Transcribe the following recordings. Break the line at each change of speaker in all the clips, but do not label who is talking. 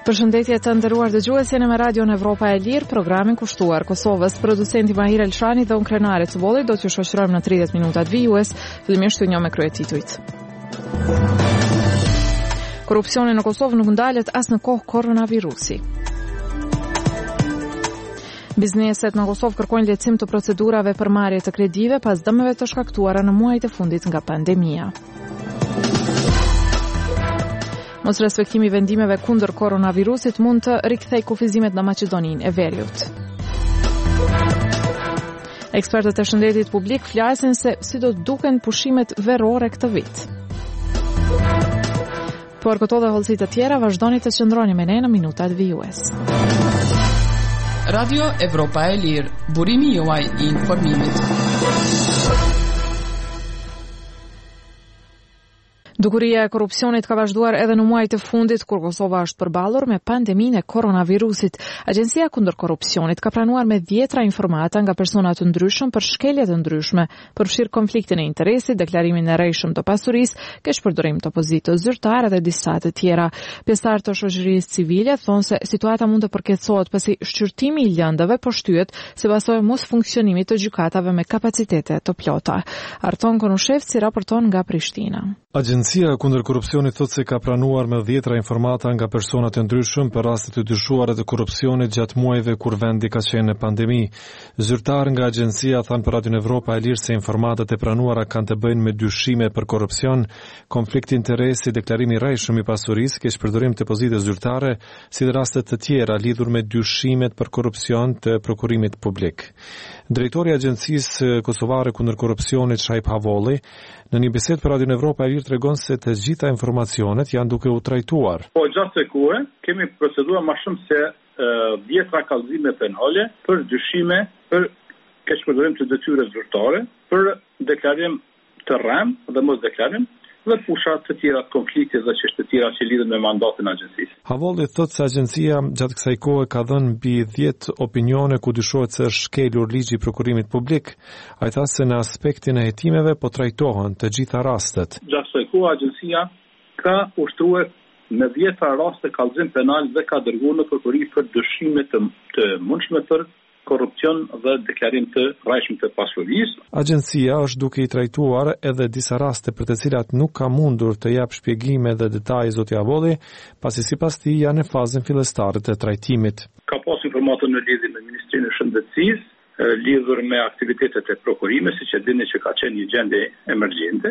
Përshëndetje të nderuar dëgjues, jeni me Radion Evropa e Lirë, programin kushtuar Kosovës. Producenti Mahir Elshani dhe unë Krenare Cuboli do t'ju shoqërojmë në 30 minutat vijues, fillimisht të njohur me kryetitujt. Korrupsioni në Kosovë nuk ndalet as në kohë koronavirusi. Bizneset në Kosovë kërkojnë lehtësim të procedurave për marrje të kredive pas dëmeve të shkaktuara në muajt e fundit nga pandemia. Mos respektimi vendimeve kundër koronavirusit mund të rikthej kufizimet në Maqedoninë e Veriut. Ekspertët e shëndetit publik flasin se si do duken pushimet verore këtë vit. Por këto dhe hollësi të tjera vazhdoni të qëndroni me ne në minutat vijues.
Radio Evropa e Lirë, burimi juaj I informimit.
Dukuria e korrupsionit ka vazhduar edhe në muajt e fundit kur Kosova është përballur me pandeminë e koronavirusit. Agjencia kundër korrupsionit ka pranuar me 10 informata nga persona të ndryshëm për shkelje të ndryshme, përfshir konfliktin e interesit, deklarimin e rrejshëm të pasurisë, keqpërdorim të pozitës zyrtare dhe disa të tjera. Pjesëtarët të shoqërisë civile thonë se situata mund të përkeqësohet pasi shqyrtimi I lëndëve po shtyhet si pasojë mos funksionimit të gjykatave me kapacitete të plota. Arton Konushevci raporton nga Prishtina.
Agjencia kundër korrupsionit thotë se ka pranuar me 10 informata nga persona të ndryshëm për raste të dyshuara të korrupsionit gjatë muajve kur vendi ka qenë në pandemi. Zyrtar nga agjencia thanë për Radion Evropa e Lirë se informatat e pranuara kanë të bëjnë me dyshime për korrupsion, konflikt interesi, deklarimi rrejshëm I pasurisë, keqpërdorim të pozitës zyrtare, si dhe raste të tjera lidhur me dyshimet për korrupsion të prokurimit publik. Drejtori I Agjencisë Kosovare kundër korrupsionit Shaip Havolli në një bisedë për Radion Evropa e Lirë tregon se të gjitha informacionet janë duke u trajtuar.
Po gjatë të kohë kemi procedura më shumë se 10 kallëzime penale për dyshime, për keqpërdorim të detyrave zyrtare, për deklarim të rrem dhe mos deklarim dhe pushat të tjera të konflikte dhe çështje të tjera që lidhen me mandatin e agjencisë.
Havolli thotë se agjencia gjatë kësaj kohe ka dhënë mbi 10 opinione ku dyshohet se është shkelur ligji I prokurimit publik. Ai tha se në aspektin e hetimeve po trajtohen të gjitha rastet.
Gjatë kësaj kohe agjencia ka ushtruar në 10 raste kallëzim penal dhe ka dërguar në prokurori për dyshime të mundshme për korrupsion dhe deklarim të rrejshëm të pasurisë.
Agjencia është duke I trajtuar edhe disa raste për të cilat nuk ka mundur të jap shpjegime dhe detaje zoti Havolli, pasi sipas tij janë në fazën fillestare të trajtimit.
Ka pas informata në lidhje me Ministrinë e Shëndetësisë, lidhur me aktivitetet e prokurimit, siç e dini që ka qenë një gjendje emergjente.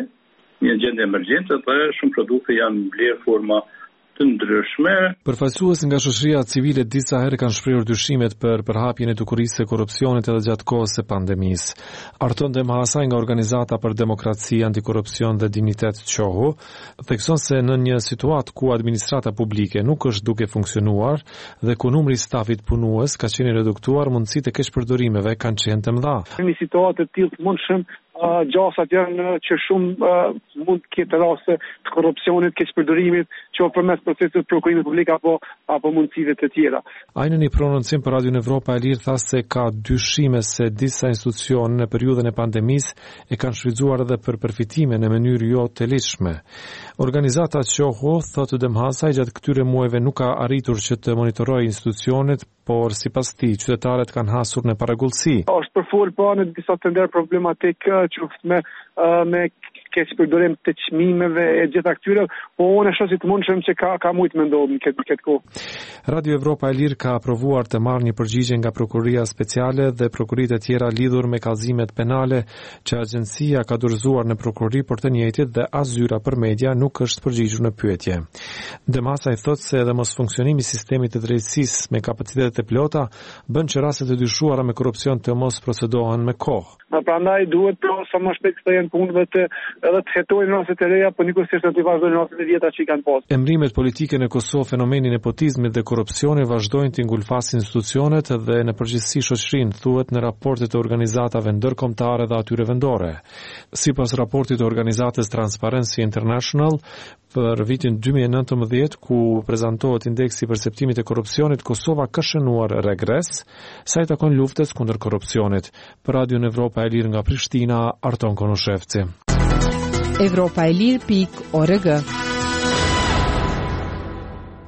Dhe shumë produkte janë blerë forma të ndryshme.
Përfaqësues nga shoqëria civile disa herë kanë shprehur dyshimet për përhapjen e dukurisë së korrupsionit edhe gjatë kohës së pandemisë. Arton Demhasaj nga Organizata për Demokraci, Antikorrupsion dhe Dignitet Qohu thekson se në një situatë ku administrata publike nuk është duke funksionuar dhe ku numri I stafit punues ka qenë reduktuar, mundësitë e keqpërdorimeve kanë qenë të mëdha.
Në një situatë të tillë mundshëm gjasat janë që shumë mund të ketë raste të korrupsionit, keqpërdorimit, që përmes procesit të prokurimit publik apo mundësive të tjera.
Ai në një prononcim për Radion Evropa e Lirë tha se ka dyshime se disa institucione në periudhën e pandemisë e kanë shfrytzuar edhe për përfitime në mënyrë jo të lehtëshme. Organizata Qohu thotë Demhasaj gjatë këtyre muajve nuk ka arritur që të monitorojë institucionet, por sipas tij qytetarët kanë hasur në paragullsi.
Është përfol pa në disa të ndër problematik që me keqpërdorim të çmimeve e gjitha këtyre, po unë shoh si të mundshëm që ka shumë mendoj në këtë kohë.
Radio Evropa e Lirë ka aprovuar të marrë një përgjigje nga Prokuria Speciale dhe prokuritë e tjera lidhur me kallëzimet penale që agjencia ka dorëzuar në prokurori për të njëjtit dhe as zyra për media nuk është përgjigjur në pyetje. Demhasaj thotë se edhe mos funksionimi I sistemit të drejtësisë me kapacitete të plota bën që rastet e dyshuara me korrupsion të mos procedohen me kohë.
Prandaj duhet sa më shpejt të jenë punëve edhe të hetojnë rastet e reja, por nikosisht të vazhdojnë rastet e vjetra që kanë pasur.
Emrimet politike në Kosovë, fenomeni i nepotizmit dhe korrupsionit vazhdojnë të ngulfasin institucionet dhe në përgjithësi shoqërinë, thuhet në raportet e organizatave ndërkombëtare dhe atyre vendore. Sipas raportit të organizatës Transparency International për vitin 2019, ku prezantohet indeksi i perceptimit e korrupsionit, Kosova ka shënuar regres sa I takon luftës kundër korrupsionit. Për Radion Evropa e Lirë nga Prishtina, Arton Konushevci.
Evropaelir.org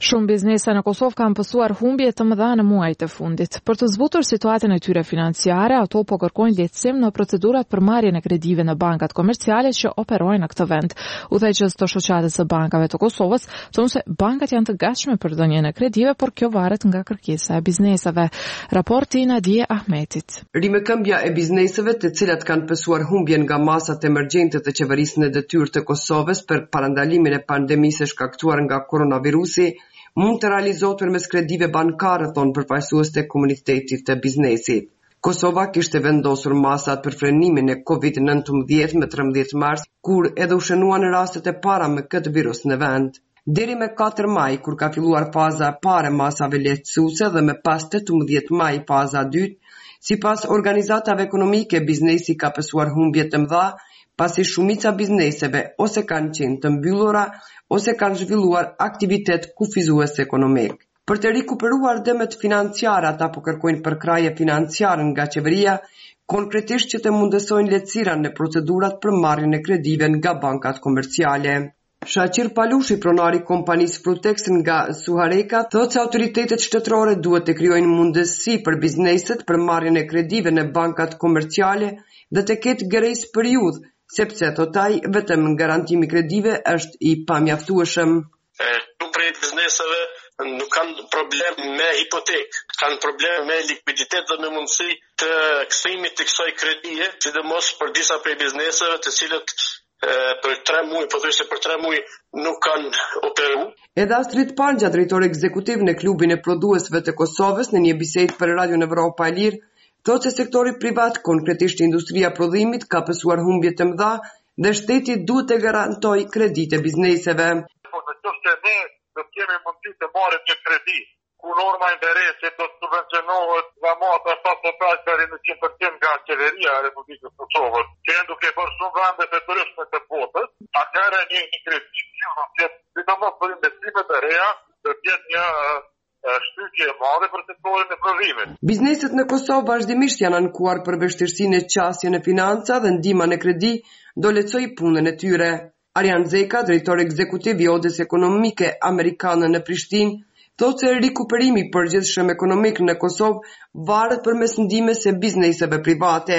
Shumë biznese në Kosovë kanë pësuar humbje të mëdha në muajt e fundit. Për të zbutur situatën e tyre financiare, ato po kërkojnë lehtësim në procedurat për marrjen e kredive në bankat komerciale që operojnë në këtë vend. Udhëheqës të shoqatës së bankave të Kosovës thonë se bankat janë të gatshme për dhënien e kredive, por kjo varet nga kërkesa e bizneseve. Raporti Nadia Ahmetit.
Rimëkëmbja e bizneseve të cilat kanë pësuar humbjen nga masat emergjente të qeverisë në detyrë të Kosovës për parandalimin e pandemisë e shkaktuar nga koronavirusi mund të realizohet përmes kredive bankare, thonë përfaqësues të komunitetit të biznesit. Kosova kishte vendosur masat për frenimin e COVID-19 me 13 mars, kur edhe u shënuan rastet e para me këtë virus në vend. Deri me 4 maj, kur ka filluar faza e parë e masave lehtësuese dhe me pas 18 maj faza e dytë, sipas organizatave ekonomike, biznesi ka pësuar humbje të mëdha, pasi shumica bizneseve ose kanë qenë të mbyllura ose kanë zhvilluar aktivitet kufizues ekonomik. Për të rikuperuar dëmet financiare, ata po kërkojnë përkraje financiare nga qeveria, konkretisht që të mundësojnë lehtësira në procedurat për marrjen e kredive nga bankat komerciale. Shaqir Palushi, pronari kompanisë Frutex nga Suhareka, thotë se autoritetet shtetërore duhet të krijojnë mundësi për bizneset për marrjen e kredive në bankat komerciale dhe të ketë grejs periudhë, sepse thotaj vetëm garantimi kredive është i pamjaftueshëm.
Shumë prej bizneseve nuk kanë problem me hipotekë, kanë problem me likuiditet dhe me mundësi të kthimit të kësaj kredie, sidomos për disa prej bizneseve të cilët për 3 muaj, pothuajse për 3 muaj nuk kanë operu.
Edhe Astrid Panja, drejtori ekzekutiv në klubin e prodhuesve të Kosovës, në një bisedë për Radio Evropa e Lirë, thotë se sektori privat, konkretisht industria prodhimit, ka pësuar humbje të mëdha dhe shteti duhet të garantoj kredite bizneseve.
Nëse ne do të kemi mundësi të marrim një kredi, ku norma e interesit do të subvencionohet nga mata 75 deri në 100% nga qeveria e Republikës Kosovës, që janë duke bërë shumë vende të turistme të botës, atëherë një kredi që sidomos për investimet e reja do të jetë një shtytje e madhe për sektorin e prodhimit.
Bizneset në Kosovë vazhdimisht janë ankuar për vështirësinë e qasje në financa dhe ndihma në kredi do lehtësoj punën e tyre. Arjan Zeka, drejtor ekzekutiv i Odës Ekonomike Amerikane në Prishtinë, thotë se rikuperimi i përgjithshëm ekonomik në Kosovë varet përmes ndihmës së bizneseve private.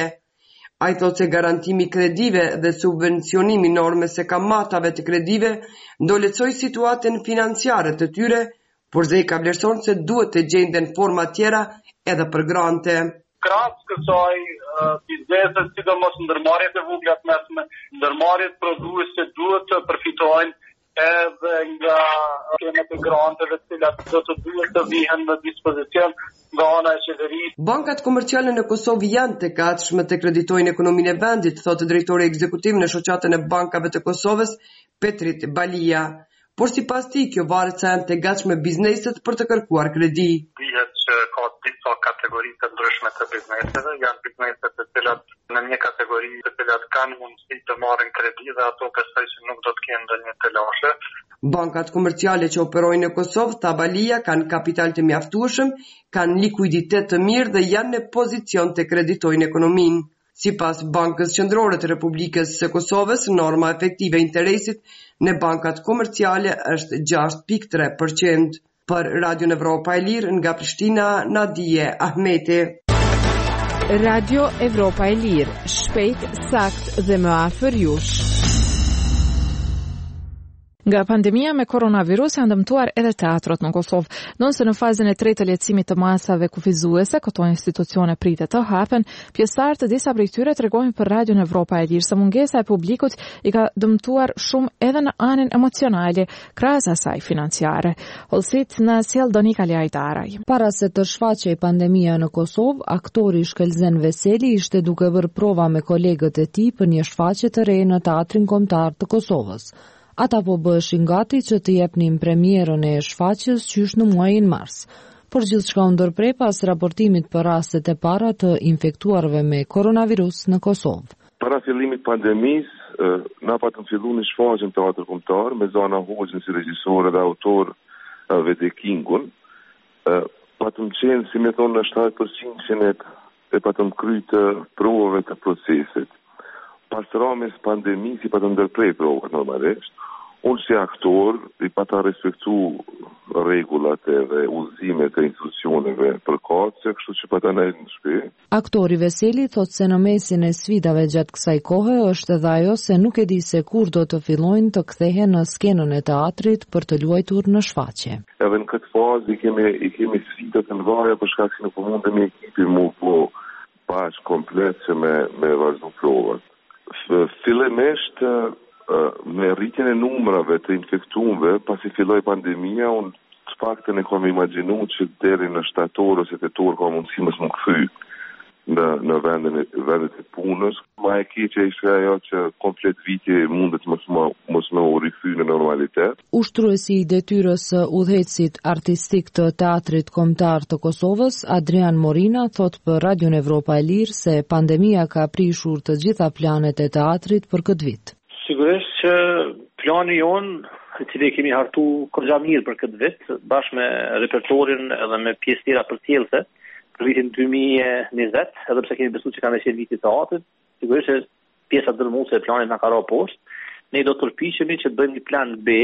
Ai thotë se garantimi i kredive dhe subvencionimi normës së kamatave të kredive do lehtësoj situatën financiare të tyre, por Zeka vlerëson se duhet të gjenden forma tjera edhe për grante.
Krahas kësaj bizneset, sidomos ndërmarrjet e vogla të mesme, ndërmarrjet prodhuese duhet të përfitojnë edhe nga skemat e granteve të cilat do të duhet të vihen në dispozicion nga ana e qeverisë.
Bankat komerciale në Kosovë janë të gatshme të kreditojnë ekonominë e vendit, thotë drejtori ekzekutiv në shoqatën e bankave të Kosovës, Petrit Balia. Por sipas tij, kjo varet sa janë të gatshme bizneset për të kërkuar kredi.
Dihet që ka disa kategori të ndryshme të bizneseve, janë bizneset të cilat në një kategori të cilat kanë mundësi të marrin kredi dhe ato besoj se nuk do të kenë ndonjë të lashë.
Bankat komerciale që operojnë në Kosovë, tha Balia, kanë kapital të mjaftueshëm, kanë likuiditet të mirë dhe janë në pozicion të kreditojnë ekonominë. Sipas Bankës Qendrore të Republikës së Kosovës, norma efektive e interesit në bankat komerciale është 6.3%. Për Radio Evropa e Lirë nga Prishtina, Nadia Ahmeti.
Radio Evropa e Lirë, shpejt, sakt dhe më afër jush. Nga pandemia me koronavirus janë dëmtuar edhe teatrot në Kosovë. Nëse në fazën e tretë të lehtësimit të masave kufizuese, këto institucione pritet të hapen, pjesëtarët të disa prej tyre tregojnë për Radio Evropa e Lirë se mungesa e publikut i ka dëmtuar shumë edhe në anën emocionale, krahas asaj financiare. Holsit në sjell Donika Lajtaraj.
Para se të shfaqej pandemia në Kosovë, aktori Shkelzen Veseli ishte duke bërë prova me kolegët e tij për një shfaqje të re në Teatrin Kombëtar të Kosovës. Ata po bëheshin gati që të jepnin premierën e shfaqjes qysh në muajin mars. Por gjithçka u ndërprej pas raportimit për rastet e para të infektuarve me koronavirus në Kosovë.
Para fillimit pandemisë, na patëm fillu në shfaqjen në Teatrin Kombëtar me Zana Hoxhën si regjisor dhe autor Vete Kingun. Patëm qenë, si me thonë, në 7% e patëm krytë provave të procesit. Pas ramës pandemisë, patëm ndërprej provat normalisht. unë si aktor i pata respektu rregullat edhe udhëzimet e institucioneve përkatëse, kështu që pata nejtë në shtëpi.
Aktori Veseli thot se në mesin e sfidave gjatë kësaj kohe është edhe ajo se nuk e di se kur do të fillojnë të kthehen në skenën e teatrit për të luajtur në shfaqje.
Edhe në këtë fazë i kemi sfidat e mëdha për shkak se nuk po mundemi ekipi mu po pash komplet që me vazhdu provat. Fillimisht me rritjen e numrave të infektuarve pasi filloi pandemia, unë të paktën e kam imagjinu që deri në shtator ose tetor ka mundësi mos më kthy në vendet e punës. Ma e keqe ishte ajo që komplet viti mundet mos më u rikthye në normalitet.
Ushtruesi i detyrës së udhëhecit artistik të Teatrit Kombëtar të Kosovës, Adrian Morina, thot për Radion Evropa e Lirë se pandemia ka prishur të gjitha planet e teatrit për këtë vit.
Sigurisht që plani jonë, i cili kemi hartu kërgja mirë për këtë vit, bashkë me repertorin edhe me pjesë tjera përcjellëse, për vitin 2020, edhe pse kemi besu që kanë qenë viti të teatrit, sigurisht që pjesa dërmuese e planit na ka rënë poshtë. Ne do të përpiqemi që të bëjmë një plan B,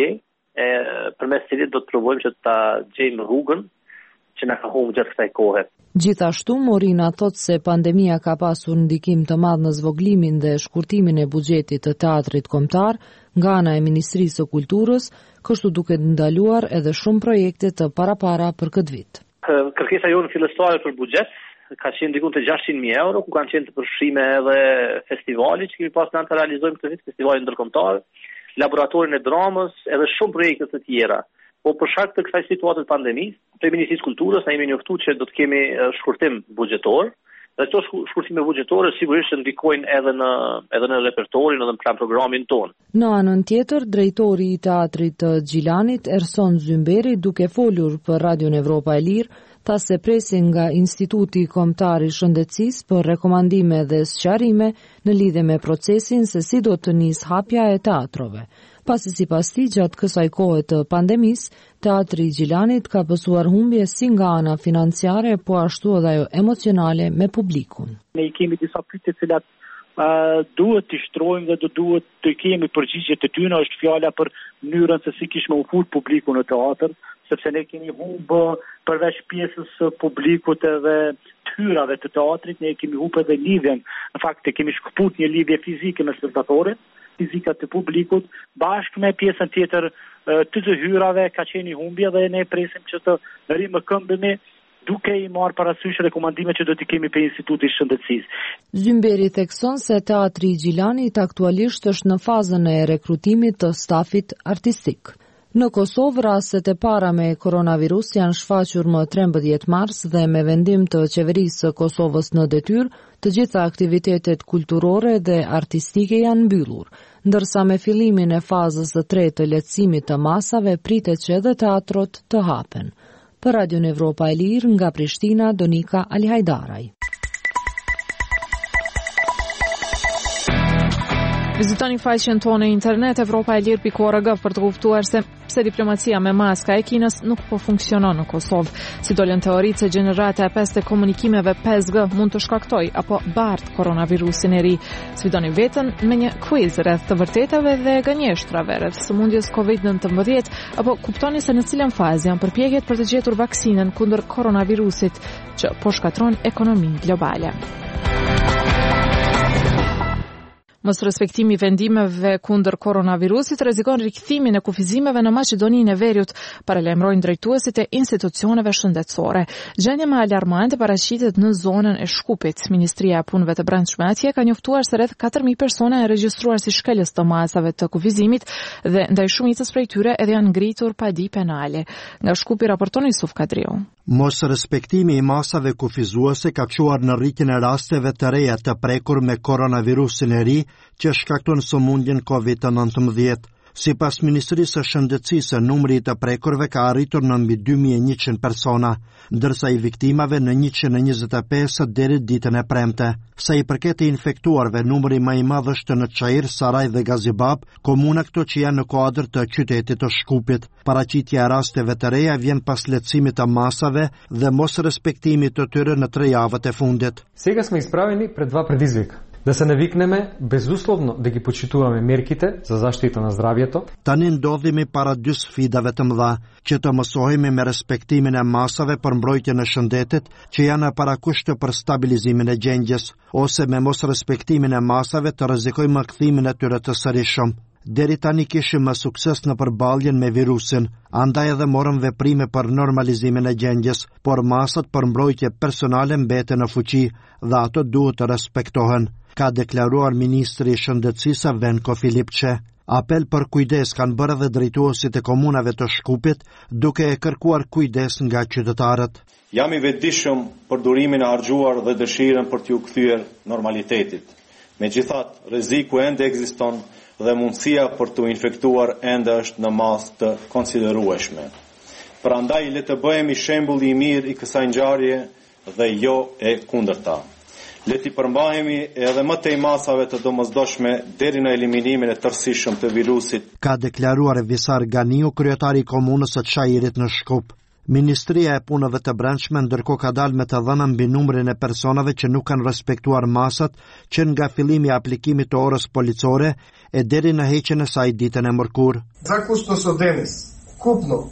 përmes cilit do të provojmë që ta gjejmë rrugën që na ka humbur gjatë kësaj kohe.
Gjithashtu, Morina thot se pandemia ka pasur ndikim të madh në zvoglimin dhe shkurtimin e buxhetit të Teatrit Kombëtar nga ana e Ministrisë së Kulturës, kështu duke ndaluar edhe shumë projekte të para për këtë vit.
Kërkesa jonë fillestare për buxhet ka qenë diku te 600.000 euro, ku kanë qenë të përfshime edhe festivali që kemi pas të realizojmë këtë vit, festivalin ndërkombëtar, laboratorin e dramës, edhe shumë projekte të tjera. Po për shkak të kësaj situate të pandemisë, prej Ministrisë Kulturës na jemi njoftuar që do të kemi shkurtim buxhetor, dhe këto shkurtime buxhetore sigurisht ndikojnë edhe në repertorin edhe në plan programin ton.
Në anën tjetër, drejtori i Teatrit të Gjilanit, Erson Zymberi, duke folur për Radion Evropa e Lirë, tha se presin nga Instituti Kombëtar i Shëndetësisë për rekomandime dhe sqarime në lidhje me procesin se si do të nis hapja e teatrove. Pasi sipas tij, gjatë kësaj kohe të pandemisë, Teatri i Gjilanit ka pësuar humbje si nga ana financiare, po ashtu edhe ajo emocionale me publikun.
Ne kemi disa pyetje të cilat duhet të shtrojmë dhe duhet të kemi përgjigje të tyre, është fjala për mënyrën se si kishme u fut publiku në teatr, sepse ne kemi humbë përveç pjesës së publikut edhe të hyrave të teatrit, ne kemi humbë edhe lidhjen. Në fakt kemi shkëput një lidhje fizike me spektatorët, fizikat të publikut, bashkë me pjesën tjetër të të hyrave ka qenë humbje dhe ne presim që të rrimë këmbëmi duke i marrë parasysh rekomandimet që do t'i kemi për Institutit Shëndetësisë.
Zymberi thekson se Teatri i Gjilanit aktualisht është në fazën e rekrutimit të stafit artistik. Në Kosovë, rastet e para me koronavirus janë shfaqur më 13 mars dhe me vendim të qeverisë së Kosovës në detyrë, të gjitha aktivitetet kulturore dhe artistike janë mbyllur, ndërsa me fillimin e fazës së tretë të lehtësimit të masave pritet që edhe teatrot të hapen. Për Radion Evropa e Lirë, nga Prishtina, Donika Alihajdaraj.
Vizitoni faqen tonë internet evropaelir.org për të kuptuar se diplomacia me maska e Kinës nuk po funksionon në Kosovë. Si dolën teoritë se gjenerata e 5 të komunikimeve 5G mund të shkaktoj apo bart koronavirusin e ri. Sfidoni veten me një quiz rreth të vërtetave dhe gënjeshtrave rreth sëmundjes COVID-19 apo kuptoni se në cilën fazë janë përpjekjet për të gjetur vaksinën kundër koronavirusit që po shkatron ekonominë globale. Mos respektimi i vendimeve kundër koronavirusit rrezikon rikthimin e kufizimeve në Maqedoninë e Veriut, paralajmërojnë drejtuesit e institucioneve shëndetësore. Gjendja më alarmante paraqitet në zonën e Shkupit. Ministria e Punëve të Brendshme atje ka njoftuar se rreth 4.000 persona janë regjistruar si shkelës të masave të kufizimit dhe ndaj shumicës prej tyre edhe janë ngritur padi penale. Nga Shkupi raporton Yusuf Kadriu.
Mos respektimi i masave kufizuese ka çuar në rritjen e rasteve të reja të prekur me koronavirusin e ri që shkakton sëmundjen COVID-19. Sipas Ministrisë së Shëndetësisë, numri i të prekurve ka arritur në mbi 2100 persona, ndërsa i viktimave në 125 deri ditën e premte. Sa i përket e infektuarve, numri më i madh është në Çajir, Saraj dhe Gazibab, komuna këto që janë në kuadër të qytetit të Shkupit. Paraqitja e rasteve të reja vjen pas lehtësimit të masave dhe mos respektimit të tyre në 3 javët e fundit.
Сега сме изправени пред два предизвика. Да се навикнеме безусловно да ги почитуваме мерките за заштита на здравјето.
Tani ndodhemi para dy sfidave të mëdha, që të mësohemi me respektimin e masave për mbrojtjen e shëndetit, që janë parakusht për stabilizimin e gjendjes, ose me mos respektimin e masave të rrezikojmë kthimin e tyre të sërishëm. Deri tani kishim më sukses në përballjen me virusin, andaj edhe morëm veprime për normalizimin e gjendjes, por masat për mbrojtje personale mbeten në fuqi dhe ato duhet të respektohen, ka deklaruar ministri i Shëndetësisë Venko Filipçe. Apel për kujdes kanë bërë edhe drejtuesit e komunave të Shkupit, duke e kërkuar kujdes nga qytetarët.
Jam i vetëdijshëm për durimin e harxhuar dhe dëshirën për t'u kthyer normalitetit. Megjithatë, rreziku ende ekziston dhe mundësia për të infektuar ende është në masë të konsiderueshme. Prandaj le të bëhemi shembull i mirë i kësaj ngjarje dhe jo e kundërta. Le të përmbahemi edhe më tej masave të domosdoshme deri në eliminimin e tërësishëm të virusit.
Ka deklaruar Visar Ganiu, kryetari i komunës së Çajirit në Shkup. Ministria e Punëve të Brendshme ndërkohë ka dalë me të dhëna mbi numrin e personave që nuk kanë respektuar masat, që nga fillimi i aplikimit të orës policore e deri në heqjen e saj ditën e mërkurë.
За кустосоденес, купно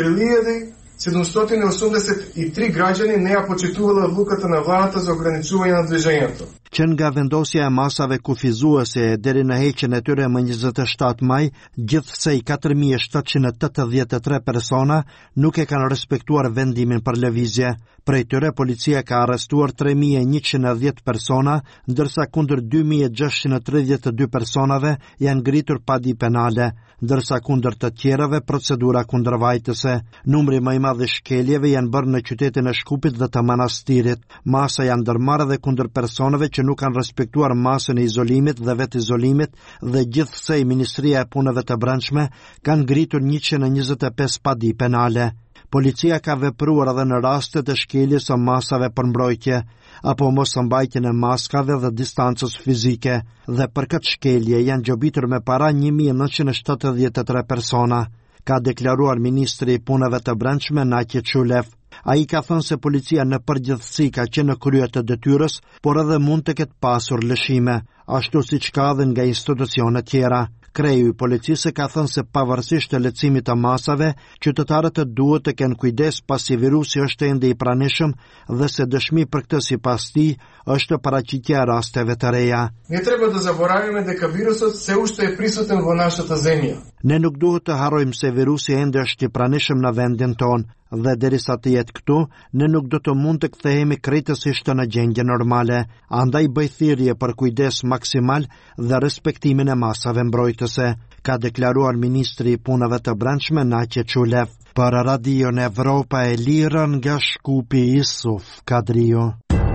4783 граждани не ја почитувале одлуката на владата за ограничување на движењето.
Që nga vendosja e masave kufizuese deri në heqjen e tyre më 27 maj, gjithsej 4783 persona nuk e kanë respektuar vendimin për lëvizje. Prej tyre policia ka arrestuar 3110 persona, ndërsa kundër 2632 personave janë ngritur padi penale, ndërsa kundër të tjerave procedura kundërvajtëse. Numri më i madh i shkeljeve janë bërë në qytetin e Shkupit dhe të Manastirit. Masa janë ndërmarrë edhe kundër personave që nuk kanë respektuar masën e izolimit dhe vetë izolimit dhe gjithsej Ministria e Punëve të Brendshme kanë ngritur 125 padi penale. Policia ka vepruar edhe në rastet e shkeljes së masave për mbrojtje, apo mos mbajtjen e maskave dhe distancës fizike, dhe për këtë shkelje janë gjobitur me para 1973 persona, ka deklaruar Ministri i Punëve të Brendshme Naqi Çulef. Ai ka thënë se policia në përgjithësi ka qenë në krye të detyrës, por edhe mund të ketë pasur lëshime, ashtu siç ka edhe nga institucione tjera. Kreu i policisë ka thënë se pavarësisht të lehtësimit të masave, qytetarët duhet të kenë kujdes pasi virusi është ende i pranishëm dhe se dëshmi për këtë sipas tij është paraqitja e rasteve të reja.
Не треба да забораваме дека вирусот се уште е присутен во нашата земја.
Ne nuk duhet të harrojmë se virusi ende është i pranishëm në vendin tonë dhe derisa të jetë këtu, ne nuk do të mund të kthehemi krejtësisht në gjendje normale. Andaj bëj thirrje për kujdes maksimal dhe respektimin e masave mbrojtëse, ka deklaruar Ministri i Punëve të Brendshme Naqi Çulef. Për Radion Evropa e Lirë nga Shkupi Isuf Kadrio.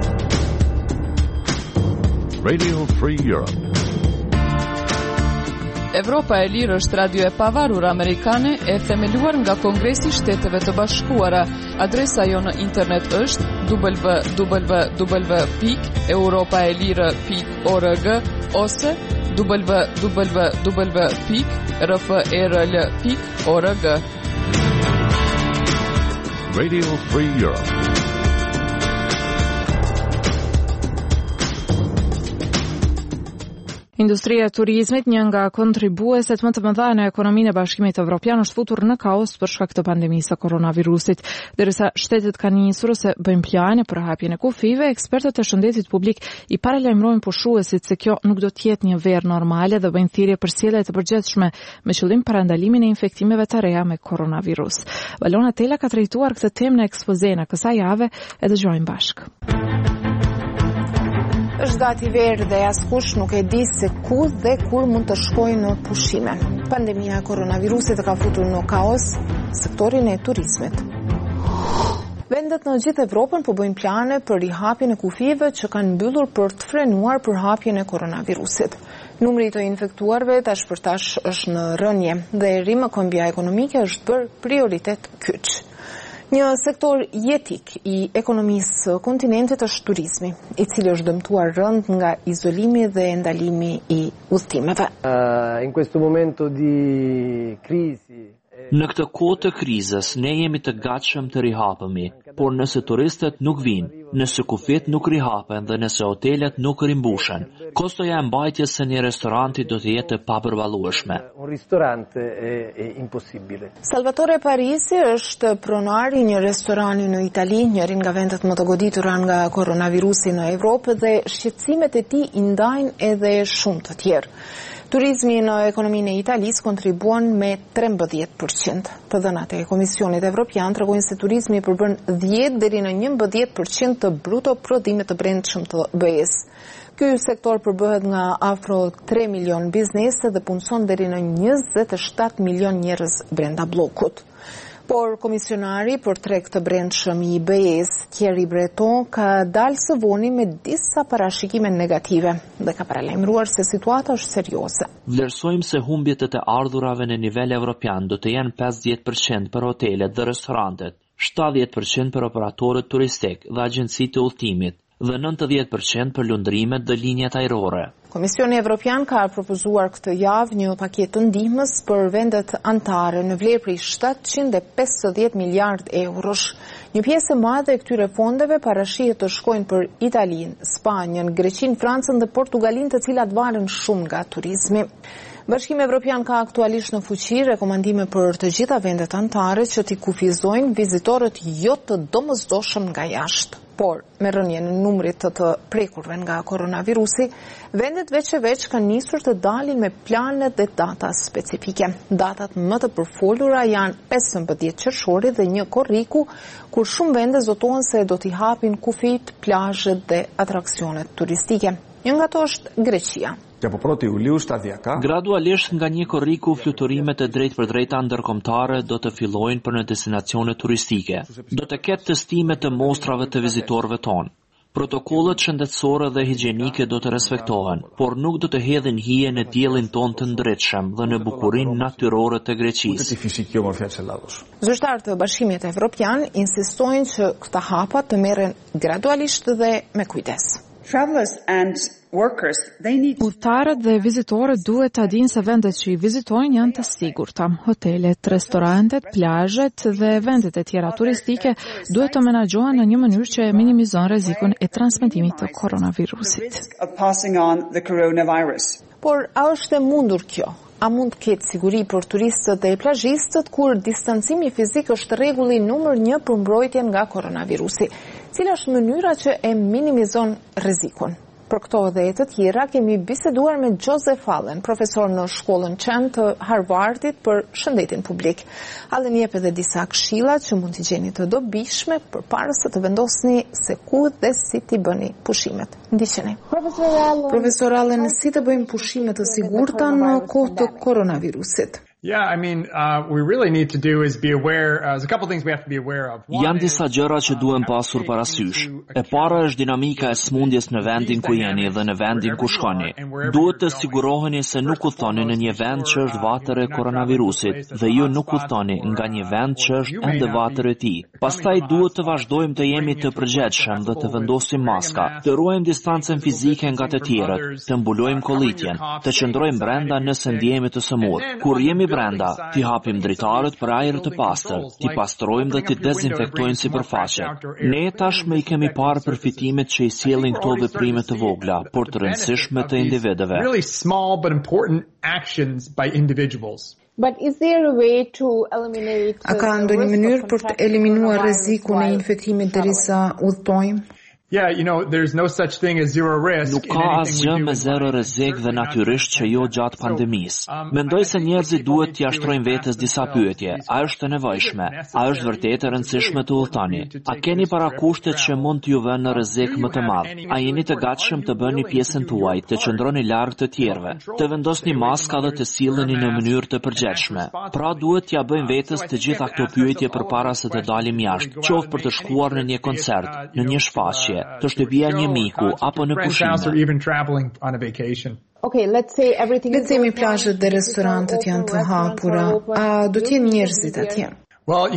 Radio Free Europe.
Evropa e Lirë është radio e pavarur amerikane e themeluar nga Kongresi i Shteteve të Bashkuara. Adresa jo në internet është www.europaelire.org ose www.rfrl.org.
Radio Free Europe.
Industria e turizmit, një nga kontribueset më të mëdha në ekonominë e Bashkimit Evropian, është futur në kaos për shkak të pandemisë së koronavirusit. Derisa shtetet kanë nisur se bëjnë plane për hapjen e kufive, ekspertët e shëndetit publik i paralajmërojnë pushuesit se kjo nuk do të jetë një verë normale dhe bëjnë thirrje për sjellje të përgjithshme me qëllim parandalimin e infektimeve të reja me koronavirus. Valona Tela ka trajtuar këtë temë në ekspoze në kësaj jave e dëgjojmë bashkë.
Është gati verë dhe askush nuk e di se ku dhe kur mund të shkojë në pushime. Pandemia e koronavirusit ka futur në kaos sektorin e turizmit. Vendet në gjithë Evropën po bëjnë plane për rihapjen e kufive që kanë mbyllur për të frenuar përhapjen e koronavirusit. Numri të infektuarve tash për tash është në rënje dhe rimëkombja ekonomike është bërë prioritet kyç. Një sektor jetik i ekonomisë kontinentit është turizmi, i cili është dëmtuar rënd nga izolimi dhe ndalimi i udhëtimeve.
In questo momento di crisi Në këtë kohë të krizës, ne jemi të gatshëm të rihapemi, por nëse turistët nuk vinë, nëse kufit nuk rihapen dhe nëse hotelet nuk rimbushen, kostoja e mbajtjes së një restoranti do të jetë e papërballueshme.
Salvatore Parisi është pronar i një restorani në Itali, njërin nga vendet më të goditura nga koronavirusi në Evropë, dhe shqetësimet e tij i ndajnë edhe shumë të tjerë. Turizmi në ekonominë e Italisë kontribuon me 13%. Të dhënat e Komisionit Evropian tregojnë se turizmi përbën 10 deri në 11% të bruto prodhimit të brendshëm të BE-s. Ky sektor përbëhet nga afro 3 milion biznese dhe punëson deri në 27 milion njerëz brenda bllokut. Por komisionari për treg të brendshëm i BE-s, Thierry Breton, ka dalë së voni me disa parashikime negative dhe ka paralajmëruar se situata është serioze.
Vlerësojmë se humbjet e të ardhurave në nivel evropian do të jenë 50% për hotelet dhe restorantet, 70% për operatorët turistik dhe agjencitë të udhëtimit dhe 90% për lundrimet dhe linjat ajrore.
Komisioni Evropian ka propozuar këtë javë një paketë të ndihmës për vendet anëtare në vlerë prej 750 miliard eurosh. Një pjesë e madhe e këtyre fondeve parashihet të shkojnë për Italinë, Spanjën, Greqinë, Francën dhe Portugalinë, të cilat valen shumë nga turizmi. Bashkimi Evropian ka aktualisht në fuqi rekomandime për të gjitha vendet anëtare që t'i kufizojnë vizitorët jo të domosdoshëm nga jashtë. Por, me rënien në numrit të prekurve nga koronavirusi, vendet veç e veç kanë nisur të dalin me planet dhe data specifike. Datat më të përfolura janë 15 qershori dhe 1 korriku, kur shumë vende zotohen se do t'i hapin kufit, plazhet dhe atraksionet turistike. Një nga to është Greqia.
Gradualisht nga 1 korriku, fluturimet e drejtpërdrejta ndërkombëtare do të fillojnë për në destinacione turistike. Do të ketë testime të mostrave të vizitorëve tonë. Protokollet shëndetësore dhe higjienike do të respektohen, por nuk do të hedhin hije në diellin tonë të ndritshëm dhe në bukurinë natyrore të Greqisë.
Zyrtarët të Bashkimit Evropian insistojnë që këta hapa të merren gradualisht dhe me kujdes.
Udhëtarët dhe vizitorët duhet ta dinë se vendet që i vizitojnë janë të sigurta. Hotelet, restorantet, plazhet dhe vendet e tjera turistike duhet të menaxhohen në një mënyrë që minimizon rrezikun e transmetimit të koronavirusit.
Por a është e mundur kjo? A mund të ketë siguri për turistët dhe plazhistët kur distancimi fizik është rregulli numër 1 për mbrojtjen nga koronavirusi? Cila është mënyra që e minimizon rrezikun? Për këto dhe të tjera kemi biseduar me Joseph Allen, profesor në shkollën Chan të Harvardit për shëndetin publik. Allen jep edhe disa këshilla që mund t'i gjeni të dobishme përpara se të vendosni se ku dhe si t'i bëni pushimet. Ndiqeni. Profesor Allen, si të bëjmë pushime të sigurta në kohë të koronavirusit?
We really need to do is be aware. There's a couple things we have to be aware of.
Janë disa gjëra që duhen pasur parasysh. E para është dinamika e smundjes në vendin ku jeni dhe në vendin ku shkoni. Duhet të siguroheni se nuk udhtoni në një vend që është vatër e koronavirusit dhe ju nuk udhtoni nga një vend që është ende vatër e tij. Pastaj duhet të vazhdojmë të jemi të përgjegjshëm dhe të vendosim maska, të ruajmë distancën fizike nga të tjerët, të mbulojmë kollitjen, të qëndrojmë brenda nëse ndjehemi të sëmurë. Kur jemi brenda, t'i hapim dritarët për ajër të pastër, t'i pastrojmë dhe t'i dezinfektojmë sipërfaqet. Ne tashmë i kemi parë përfitimet që i sjellin këto veprime të vogla, por të rëndësishme të individëve.
Really small but important actions by individuals.
A ka ndonjë mënyrë për të eliminuar rrezikun e infektimit derisa udhtojmë?
There's no such thing as zero risk.
Nuk ka asgjë me zero rrezik dhe natyrisht që jo gjatë pandemisë. Mendoj se njerëzit duhet t'i ashtrojnë vetes disa pyetje. A është e nevojshme? A është vërtet e rëndësishme të udhtoni? A keni parakushtet që mund t'ju vënë në rrezik më të madh? A jeni të gatshëm të bëni pjesën tuaj, të qëndroni larg të tjerëve, të vendosni maska dhe të silleni në mënyrë të përgjithshme? Pra duhet t'ja bëjmë vetes të gjitha këto pyetje përpara se të dalim jashtë, qoftë për të shkuar në një koncert, në një shfaqje, të shtëpia një miku apo në pushime.
Le të themi plazhet dhe restorantet janë të hapura. A do të jenë njerëzit atje?
Well,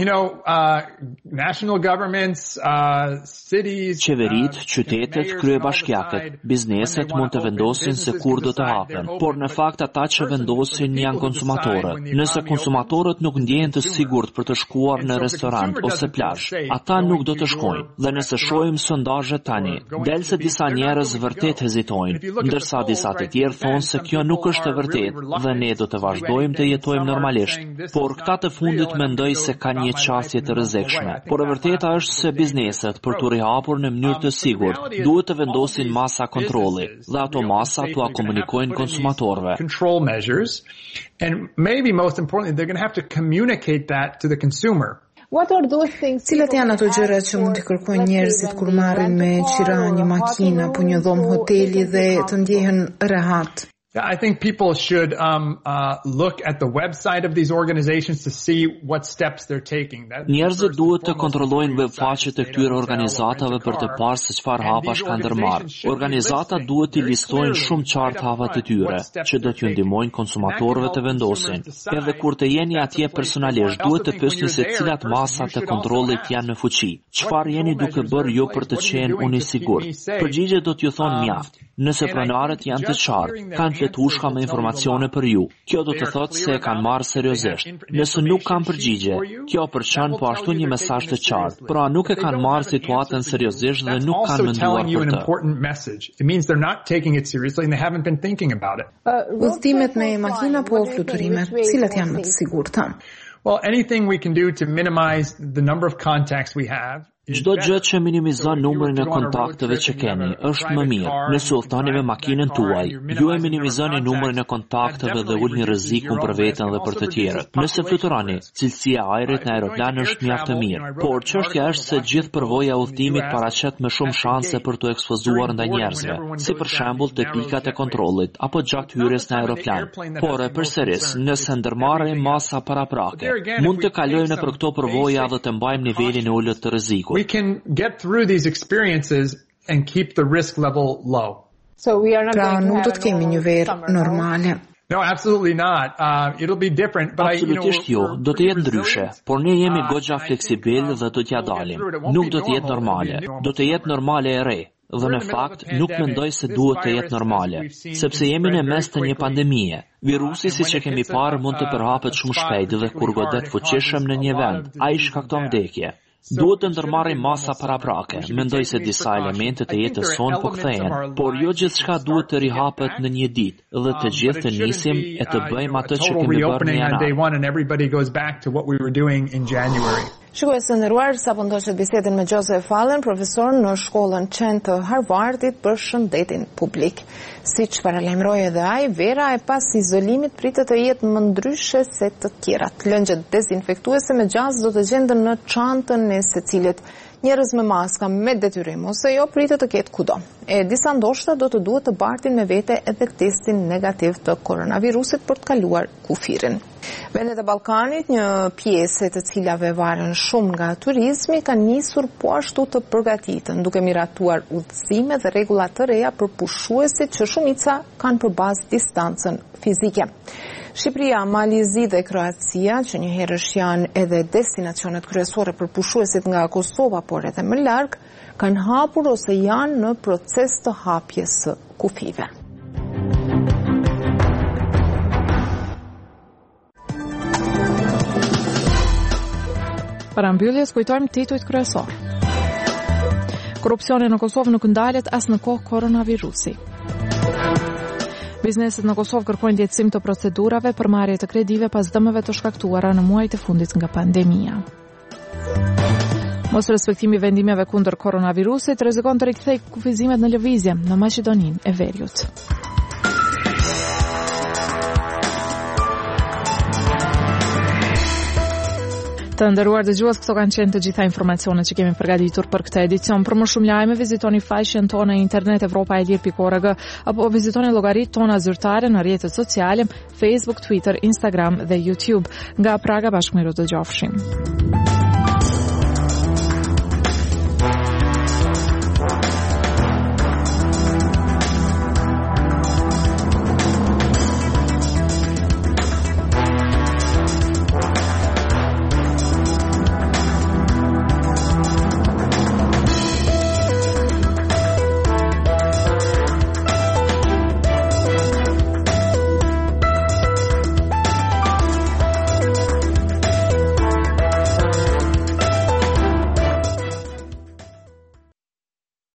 national governments, cities,
qeverit, qytetet, kryebashkiaket, bizneset mund të vendosin se kur do të hapen, por në fakt ata që vendosin janë konsumatorët. Nëse konsumatorët nuk ndjehen të sigurt për të shkuar në restorant ose plazh, ata nuk do të shkojnë. Dhe nëse shohim sondazhet tani, del se disa njerëz vërtet hezitojnë, ndërsa disa të tjerë thonë se kjo nuk është e vërtetë dhe ne do të vazhdojmë të jetojmë normalisht. Por këta të fundit mendoj se ka një qasje të rrezikshme. Por e vërteta është se bizneset për të rihapur në mënyrë të sigurt duhet të vendosin masa kontrolli dhe ato masa t'u komunikojnë konsumatorëve.
Control measures, and maybe most importantly, they're going to have to communicate that to the consumer.
Cilat janë ato gjëra që mund të kërkojnë njerëzit kur marrin me qira një makinë apo një dhomë hoteli dhe të ndjehen rehat?
I think people should look at the website of these organizations to see what steps they're taking.
Njerëzit duhet të kontrollojnë webfaqet e këtyre organizatave për të parë se çfarë hapash kanë ndërmarrë. Organizatat duhet të listojnë shumë qartë hapat e tyre, që do t'ju ndihmojnë konsumatorëve të vendosin. Edhe kur të jeni atje personalisht, duhet të pyesni se cilat masa të kontrollit janë në fuqi. Çfarë jeni duke bërë ju për të qenë unë i sigurt? Përgjigjet do t'ju thonë mjaft. Nëse pronarët janë të qartë, kanë fletushka me informacione për ju. Kjo do të thotë se e kanë marrë seriozisht. Nëse nuk kanë përgjigje, kjo përçan po ashtu një mesazh të qartë. Pra nuk e kanë marrë situatën seriozisht dhe nuk kanë menduar për të.
It means they're not taking it seriously and they haven't been thinking about it.
Udhëtimet me makina po fluturimet, cilat janë më të sigurta?
Well, anything we can do to minimize the number of contacts we have.
Çdo gjë që minimizon numrin e kontakteve që keni është më mirë. Nëse udhtoni me makinën tuaj, ju e minimizoni numrin e kontakteve dhe ulni rrezikun për veten dhe për të tjerët. Nëse fluturoni, cilësia e ajrit në aeroplan është mjaft e mirë, por çështja është se gjithë përvoja e udhëtimit paraqet me shumë shanse për të ekspozuar ndaj njerëzve, si për shembull te pikat e kontrollit apo gjatë hyrjes në aeroplan. Por përsëris, nëse ndërmarrim masa paraprake, mund të kalojmë nëpër këto përvoja dhe të mbajmë nivelin e ulët të rrezikut.
We can get through these experiences and keep the risk level low.
Pra nuk do të kemi një verë normale.
No, absolutely not. It'll be different, but
absolutisht jo, do të jetë ndryshe, por ne jemi goxha fleksibil dhe do t'ja dalim. Nuk do të jetë normale, do të jetë normale e re. Dhe në fakt, nuk mendoj se duhet të jetë normale, sepse jemi në mes të një pandemie. Virusi, siç e kemi parë, mund të përhapet shumë shpejt dhe kur godet fuqishëm në një vend, ai shkakton vdekje. Duhet të ndërmarrim masa paraprake. Mendoj se disa elemente të jetës sonë po kthehen, por jo gjithçka duhet të rihapet në një ditë dhe të gjithë të nisim e të bëjmë atë që kemi bërë në
janar.
Shikues të nderuar, sapo ndoqët bisedën me Joseph Allen, profesor në shkollën Qen të Harvardit për shëndetin publik. Siç paralajmëroi edhe ai, vera e pas izolimit pritet të jetë më ndryshe se të tjerat. Lëngjet dezinfektuese me gjaz do të gjenden në çantën e secilit. Njerëz me maska me detyrim ose jo pritet të ketë kudo. E disa ndoshta do të duhet të bartin me vete edhe testin negativ të koronavirusit për të kaluar kufirin. Vendet e Ballkanit, një pjesë të cilave varen shumë nga turizmi, kanë nisur po ashtu të përgatitën, duke miratuar udhëzime dhe rregulla të reja për pushuesit që shumica kanë për bazë distancën fizike. Shqipëria, Malizi dhe Kroacia, që njëherësh janë edhe destinacionet kryesore për pushuesit nga Kosova, por edhe më larg, kanë hapur ose janë në proces të hapjes së kufive.
Para mbylljes kujtojmë titujt kryesor. Korrupsioni në Kosovë nuk ndalet as në kohë koronavirusi. Bizneset në Kosovë kërkojnë lehtësim të procedurave për marrje të kredive pas dëmeve të shkaktuara në muajt e fundit nga pandemia. Mos respektimi i vendimeve kundër koronavirusit rrezikon të rikthejë kufizimet në lëvizje në Maqedoninë e Veriut. Të nderuar dëgjues, këto kanë qenë të gjitha informacionet që kemi përgatitur për këtë edicion. Për më shumë lajme, vizitoni faqen tonë në internet evropaelir.org apo vizitoni llogaritë tona zyrtare në rrjetet sociale, Facebook, Twitter, Instagram dhe YouTube. Nga Praga bashkë me ju dëgjofshim.